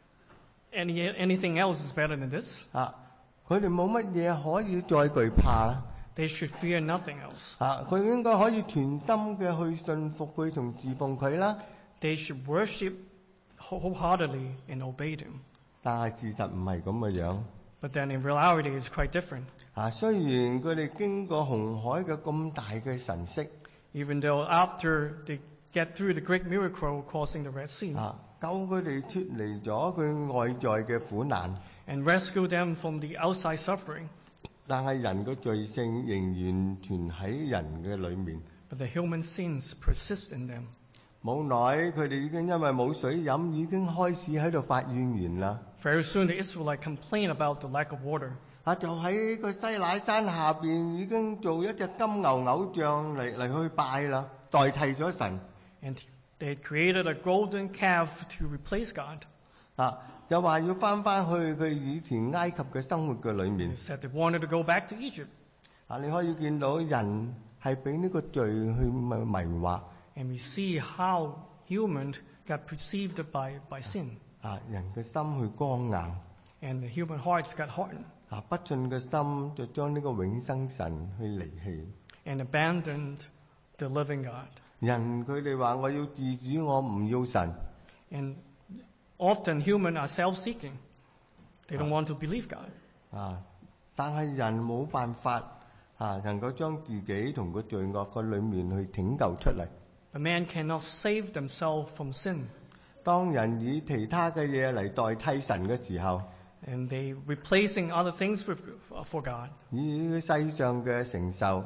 [SPEAKER 1] Anything else is better than this.
[SPEAKER 2] 佢哋冇乜嘢可以再懼怕啦。
[SPEAKER 1] They should fear nothing else.
[SPEAKER 2] 佢應該可以全心嘅去信服佢同侍奉佢啦。
[SPEAKER 1] They should worship wholeheartedly and obey Him.
[SPEAKER 2] 但係事實唔係咁嘅樣。
[SPEAKER 1] But then in reality it's quite different.
[SPEAKER 2] 雖然佢哋經過紅海嘅咁大嘅神蹟。
[SPEAKER 1] Even though after they get through the great miracle crossing the Red Sea.
[SPEAKER 2] 救佢哋脫離咗佢外在嘅苦難。
[SPEAKER 1] And rescue them from the outside suffering.
[SPEAKER 2] 但係人嘅罪性仍然存喺人嘅裏面。
[SPEAKER 1] But the human sins persist in them.
[SPEAKER 2] 冇耐，佢哋已經因為冇水飲，已經開始喺度發怨言啦。
[SPEAKER 1] Very soon the Israelites complain about the lack of water.
[SPEAKER 2] 就喺個西乃山下邊已經做一隻金牛偶像嚟去拜啦，代替咗神。
[SPEAKER 1] And they created a golden calf to replace God.
[SPEAKER 2] 又話要翻去佢以前埃及嘅生活嘅裏面。
[SPEAKER 1] They said they wanted to go back to Egypt.
[SPEAKER 2] 你可以見到人係俾呢個罪去迷惑。
[SPEAKER 1] And we see how humans got perceived by sin.
[SPEAKER 2] 人嘅心去剛硬。
[SPEAKER 1] And the human hearts got hardened.
[SPEAKER 2] 不信嘅心就將呢個永生神去離棄。
[SPEAKER 1] And abandoned the living God.
[SPEAKER 2] 人佢哋話我要自主，我唔要神。
[SPEAKER 1] And often humans are self-seeking. They don't want to believe God.
[SPEAKER 2] 但係人冇辦法能夠將自己同個罪惡嘅裏面去拯救出嚟。
[SPEAKER 1] A man cannot save themselves from sin.
[SPEAKER 2] 當人以其他嘅嘢嚟代替神嘅時候
[SPEAKER 1] ，and they replacing other things for God.
[SPEAKER 2] 以世上嘅成就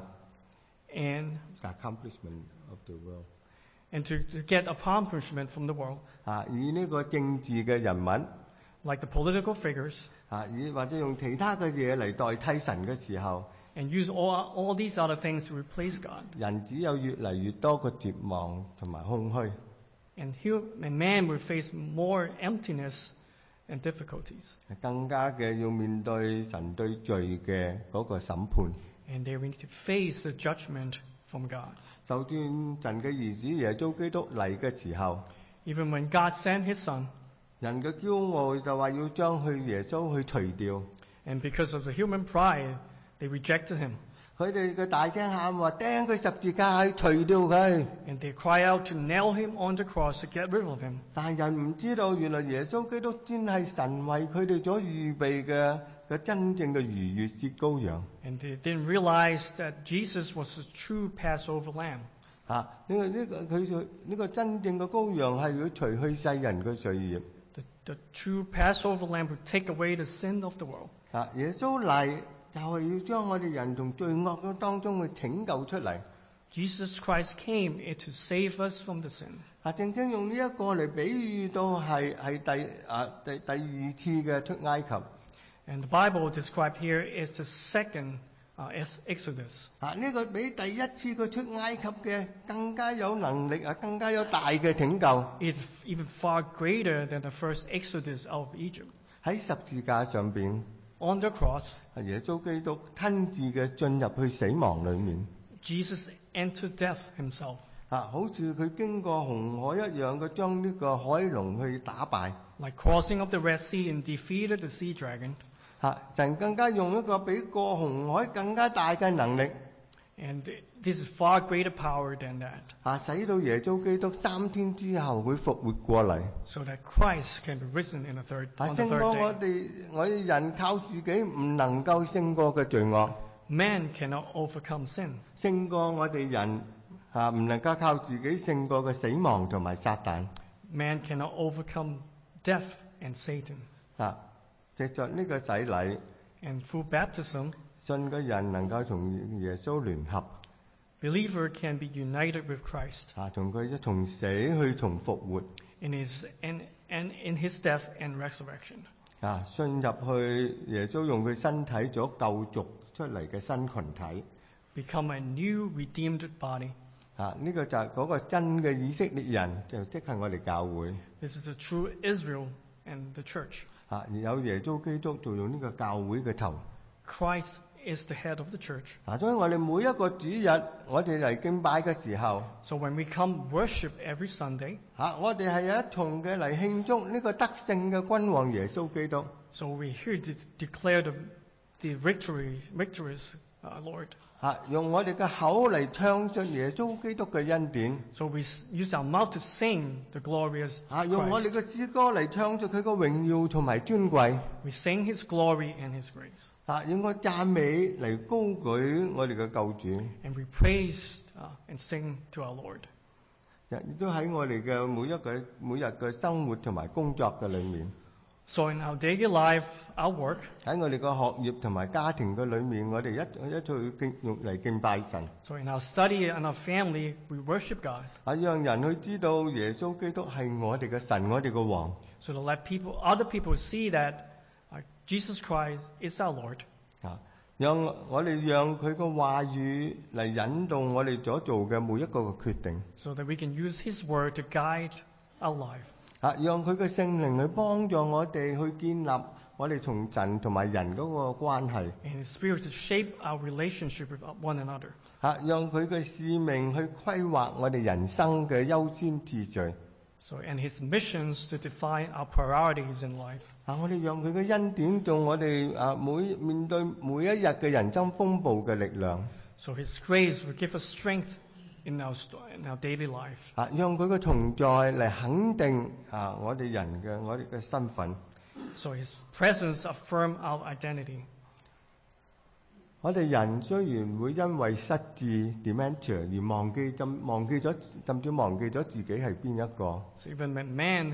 [SPEAKER 1] and
[SPEAKER 2] accomplishment of the world.
[SPEAKER 1] and to get accomplishment from the world.
[SPEAKER 2] 以呢個政治嘅人物
[SPEAKER 1] like the political figures.
[SPEAKER 2] 以或者用其他嘅嘢嚟代替神嘅時候
[SPEAKER 1] and use all these other things to replace God.
[SPEAKER 2] 人只有越嚟越多嘅絕望同埋空虛。
[SPEAKER 1] And man will face more emptiness and difficulties.
[SPEAKER 2] 更加嘅要面對神對罪嘅嗰個審判。
[SPEAKER 1] And they will need to face the judgment from God.
[SPEAKER 2] 就算神嘅兒子耶穌基督嚟嘅時候
[SPEAKER 1] even when God sent His Son,
[SPEAKER 2] 人嘅驕傲就話要將耶穌去除掉。
[SPEAKER 1] and because of the human pride, they rejected Him.
[SPEAKER 2] 佢哋嘅大聲喊話釘佢十字架去除掉佢。
[SPEAKER 1] And they cry out to nail Him on the cross to get rid of Him.
[SPEAKER 2] 但係人唔知道，原來耶穌基督先係神為佢哋所預備嘅真正嘅逾越節羔羊。
[SPEAKER 1] And they didn't realize that Jesus was the true Passover Lamb.
[SPEAKER 2] 呢個真正嘅羔羊係要除去世人嘅罪孽。
[SPEAKER 1] The true Passover Lamb would take away the sin of the world.
[SPEAKER 2] 耶穌嚟就係要將我哋人從罪惡嘅當中去拯救出嚟。
[SPEAKER 1] Jesus Christ came to save us from the sin.
[SPEAKER 2] 正正用呢一個嚟比喻到係第二次嘅出埃及。
[SPEAKER 1] And the Bible described here is the second Exodus.
[SPEAKER 2] 呢個比第一次佢出埃及嘅更加有能力更加有大嘅拯救。
[SPEAKER 1] It's even far greater than the first Exodus out of Egypt.
[SPEAKER 2] 喺十字架上邊，
[SPEAKER 1] On the cross,
[SPEAKER 2] 耶穌基督親自嘅進入去死亡裏面。
[SPEAKER 1] Jesus entered death himself.
[SPEAKER 2] 好似佢經過紅海一樣，佢將呢個海龍去打敗。
[SPEAKER 1] Like crossing of the Red Sea and defeated the sea dragon.
[SPEAKER 2] 神更加用一個比過紅海更加大嘅能力。
[SPEAKER 1] And this is far greater power than that.
[SPEAKER 2] 使到耶穌基督3天之後會復活過嚟。
[SPEAKER 1] So that Christ can be risen on the third
[SPEAKER 2] 勝過我
[SPEAKER 1] day.
[SPEAKER 2] 哋人靠自己唔能夠勝過嘅罪惡。
[SPEAKER 1] Man cannot overcome sin.
[SPEAKER 2] 勝過我哋人唔能夠靠自己勝過嘅死亡同埋撒旦。
[SPEAKER 1] Man cannot overcome death and Satan.
[SPEAKER 2] 藉着呢個洗禮
[SPEAKER 1] And through baptism,
[SPEAKER 2] 信嘅人能夠同耶穌聯合。
[SPEAKER 1] believer can be united with Christ
[SPEAKER 2] 同佢一同死去同復活。
[SPEAKER 1] in his death and resurrection.
[SPEAKER 2] 信入去耶穌用佢身體做救贖出嚟嘅新群體。
[SPEAKER 1] Become a new redeemed body.
[SPEAKER 2] 呢個就係嗰個真嘅以色列人，就即係我哋教會。
[SPEAKER 1] This is the true Israel and the church.
[SPEAKER 2] 有耶穌基督做用呢個教會嘅頭。
[SPEAKER 1] Christ is the head of the church.
[SPEAKER 2] 所以我哋每一個主日，我哋嚟敬拜嘅時候，
[SPEAKER 1] So when we come worship every Sunday,
[SPEAKER 2] 我哋係有一同嘅嚟慶祝呢個得勝嘅君王耶穌基督。
[SPEAKER 1] so we here declare the victorious Lord.
[SPEAKER 2] 用我哋嘅口嚟唱述耶穌基督嘅恩典。
[SPEAKER 1] So we use our mouth to sing the glorious
[SPEAKER 2] 用我哋
[SPEAKER 1] Christ.
[SPEAKER 2] 嘅詩歌嚟唱述佢嘅榮耀同埋尊貴。
[SPEAKER 1] We sing His glory and His grace.
[SPEAKER 2] 用個讚美嚟高舉我哋嘅救主。
[SPEAKER 1] And we praise and sing to our Lord.
[SPEAKER 2] 亦都喺我哋嘅每日嘅生活同埋工作嘅裏面。
[SPEAKER 1] So in our daily life, our work,
[SPEAKER 2] 喺我哋嘅學業同埋家庭嘅裏面，我哋一去用嚟敬拜神。
[SPEAKER 1] so in our study and our family, we worship God.
[SPEAKER 2] 讓人去知道耶穌基督係我哋嘅神，我哋嘅王。
[SPEAKER 1] So to let other people see that Jesus Christ is our Lord.
[SPEAKER 2] 讓佢嘅話語嚟引導我哋所做嘅每一個嘅決定。
[SPEAKER 1] So that we can use His word to guide our life.
[SPEAKER 2] 讓佢嘅聖靈去幫助我哋去建立我哋同神同埋人嗰個關係。
[SPEAKER 1] And His Spirit to shape our relationship with one another.
[SPEAKER 2] 讓佢嘅使命去規劃我哋人生嘅優先次序。
[SPEAKER 1] So and His missions to define our priorities in life.
[SPEAKER 2] 我哋讓佢嘅恩典做我哋面對每一日嘅人生風暴嘅力量。
[SPEAKER 1] So His grace will give us strength in our daily life.
[SPEAKER 2] 讓佢嘅同在嚟肯定我哋嘅身份。
[SPEAKER 3] So His presence affirm our identity.
[SPEAKER 2] 我哋人雖然會因為失智 dementia 而忘記咗，甚至忘記咗自己係邊一個。
[SPEAKER 3] So even when man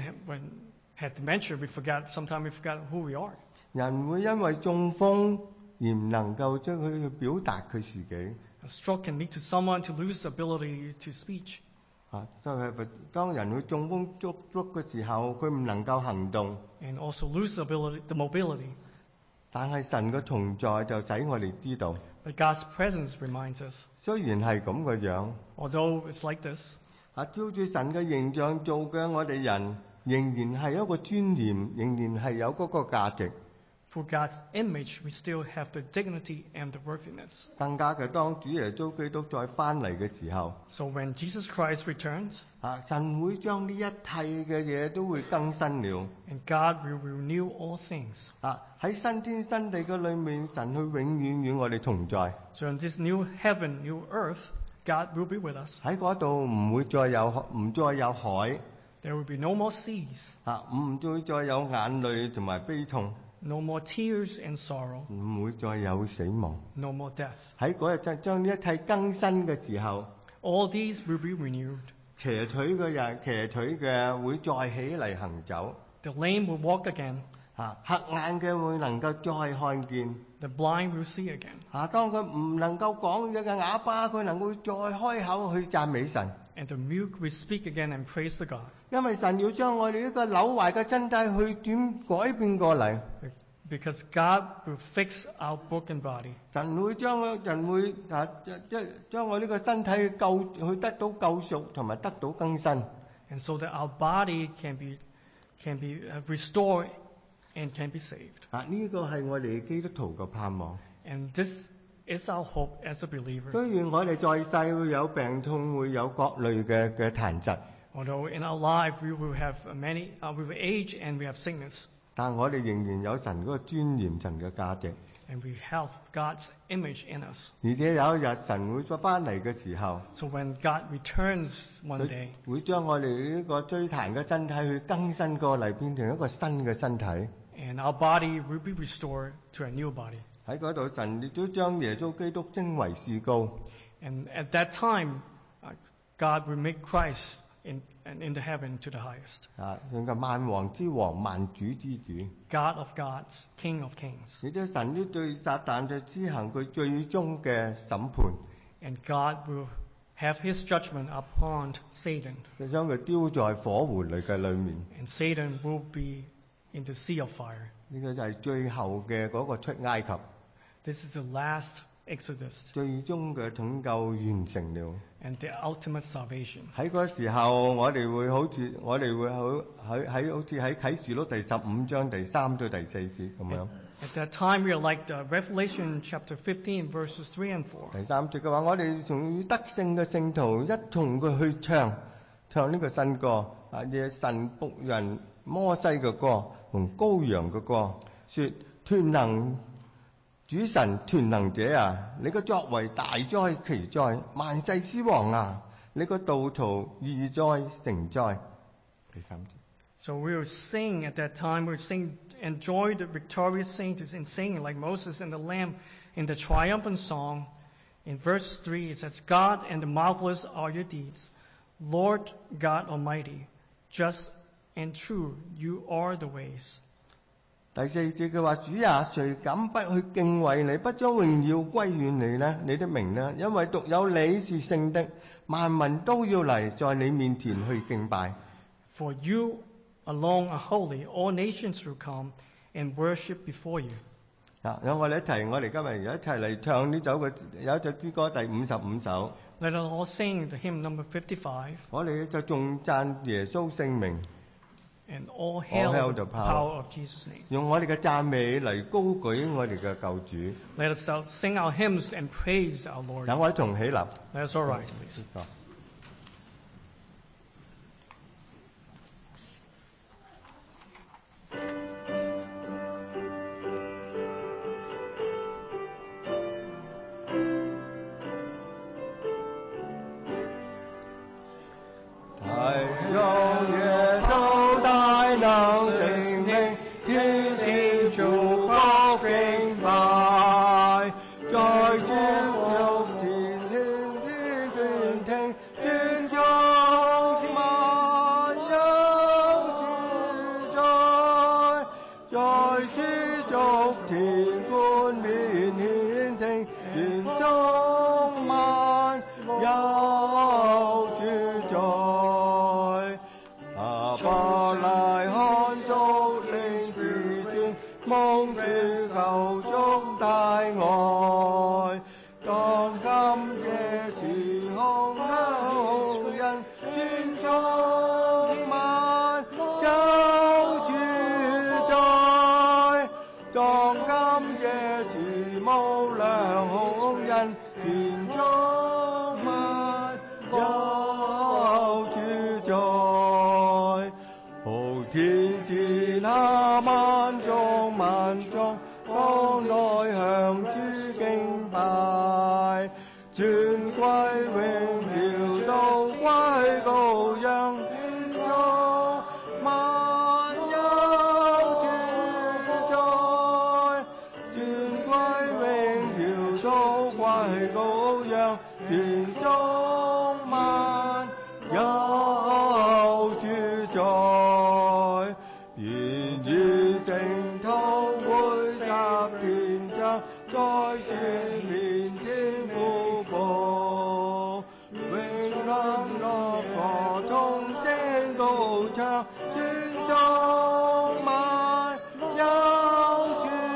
[SPEAKER 3] had dementia, sometimes we forgot who we are.
[SPEAKER 2] 人會因為中風而唔能夠將佢去表達佢自己。
[SPEAKER 3] A stroke can lead to someone to lose the ability to speech.
[SPEAKER 2] 當人會中風捉嘅時候，佢唔能夠行動。
[SPEAKER 3] And also lose the mobility.
[SPEAKER 2] 但係神嘅同在就使我哋知道，
[SPEAKER 3] But God's presence reminds us.
[SPEAKER 2] 雖然係咁嘅樣，
[SPEAKER 3] Although it's like this,
[SPEAKER 2] 照住神嘅形象做嘅我哋人，仍然係一個尊嚴，仍然係有嗰個價值。
[SPEAKER 3] for God's image, we still have the dignity and the worthiness.
[SPEAKER 2] 更加嘅，當主耶穌基督再翻嚟嘅時候，
[SPEAKER 3] So when Jesus Christ returns,
[SPEAKER 2] 神會將呢一切嘅嘢都會更新了。
[SPEAKER 3] and God will renew all things.
[SPEAKER 2] 喺新天新地嘅裏面，神去永遠與我哋同在。
[SPEAKER 3] So in this new heaven, new earth, God will be with us.
[SPEAKER 2] 喺嗰度唔再有海，
[SPEAKER 3] There will be no more seas,
[SPEAKER 2] 唔再有眼淚同埋悲痛，
[SPEAKER 3] no more tears and sorrow,
[SPEAKER 2] 唔會再有死亡。
[SPEAKER 3] no more death.
[SPEAKER 2] 喺嗰日將呢一切更新嘅時候，
[SPEAKER 3] All these will be renewed.
[SPEAKER 2] 瘸腿嘅會再起嚟行走，
[SPEAKER 3] The lame will walk again.
[SPEAKER 2] 瞎眼嘅會能夠再看見。
[SPEAKER 3] The blind will see again.
[SPEAKER 2] 當佢唔能夠講嘢嘅啞巴，佢能夠再開口去讚美神。
[SPEAKER 3] And the mute will speak again and praise the God.
[SPEAKER 2] 因為神要將我哋呢個朽壞嘅真體去改變過嚟。
[SPEAKER 3] Because God will fix our broken body.
[SPEAKER 2] 神會將我呢個身體去得到救贖同埋得到更新。
[SPEAKER 3] And so that our body can be restored and can be saved.
[SPEAKER 2] 呢個係我哋基督徒嘅盼望。
[SPEAKER 3] And this is our hope as a believer.
[SPEAKER 2] 雖然我哋在世會有病痛，會有各類嘅殘疾，
[SPEAKER 3] Although in our life we will have we will age and we have sickness.
[SPEAKER 2] 但我哋仍然有神嗰個尊嚴、神嘅價值。
[SPEAKER 3] And we have God's image in us.
[SPEAKER 2] 而且有一日神會再翻嚟嘅時候，
[SPEAKER 3] So when God returns one day,
[SPEAKER 2] 會將我哋呢個最殘嘅身體去更新過嚟，變成一個新嘅身體。
[SPEAKER 3] and our body will be restored to a new body.
[SPEAKER 2] 喺嗰度，神亦都將耶穌基督升為至高。
[SPEAKER 3] And at that time, God will make Christ in the heaven to the highest.
[SPEAKER 2] 佢嘅萬王之王、萬主之主。
[SPEAKER 3] God of gods, King of kings.
[SPEAKER 2] 而且神都對撒旦就施行佢最終嘅審判，
[SPEAKER 3] And God will have his judgment upon Satan.
[SPEAKER 2] 就將佢丟在火湖裏嘅裏面。
[SPEAKER 3] And Satan will be in the sea of fire.
[SPEAKER 2] 呢個就係最後嘅嗰個出埃及，
[SPEAKER 3] This is the last Exodus
[SPEAKER 2] 最終嘅拯救完成了。
[SPEAKER 3] and the ultimate salvation.
[SPEAKER 2] 喺嗰時候，我哋會好似喺啟示錄第15章第3到第4節咁樣。
[SPEAKER 3] At that time, we are like the Revelation chapter 15, verses 3 and 4.
[SPEAKER 2] 第3節嘅話，我哋仲與得勝嘅聖徒一同去唱呢個新歌，耶神僕人摩西嘅歌同羔羊嘅歌，說全能主神全能者啊，你個作為大哉奇哉，萬世之王啊，你個道途義哉誠哉。第3節。
[SPEAKER 3] So we will sing at that time, we will sing, enjoy the victorious saints in singing like Moses and the Lamb in the triumphant song. In verse 3 it says, God and the marvelous are your deeds. Lord God Almighty, just and true you are the ways.
[SPEAKER 2] 第4節嘅話，主啊，誰敢不去敬畏你，不將榮耀歸於你呢？你的名呢？因為獨有你是聖的，萬民都要嚟在你面前去敬拜。
[SPEAKER 3] For you alone are holy, all nations will come and worship before you.
[SPEAKER 2] 讓我哋一齊，我哋今日一齊嚟唱呢首嘅有一首之歌第55首。
[SPEAKER 3] Let us all sing the hymn number 55.
[SPEAKER 2] 我哋就頌讚耶穌聖名，
[SPEAKER 3] And all hail the power of Jesus' name.
[SPEAKER 2] 用我哋嘅讚美嚟高舉我哋嘅救主。
[SPEAKER 3] Let us sing our hymns and praise our Lord.
[SPEAKER 2] 等我哋同起立。
[SPEAKER 3] Let us all rise, please.
[SPEAKER 2] 全頌萬有主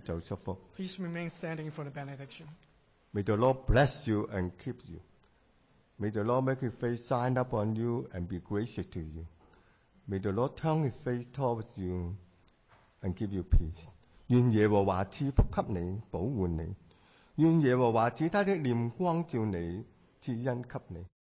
[SPEAKER 2] 就祝福。
[SPEAKER 1] Please remain standing for the benediction.
[SPEAKER 2] May the Lord bless you and keep you. May the Lord make His face shine upon you and be gracious to you. May the Lord turn His face towards you and give you peace. 願耶和華賜福給你，保護你。願耶和華使他的臉光照你，賜恩給你。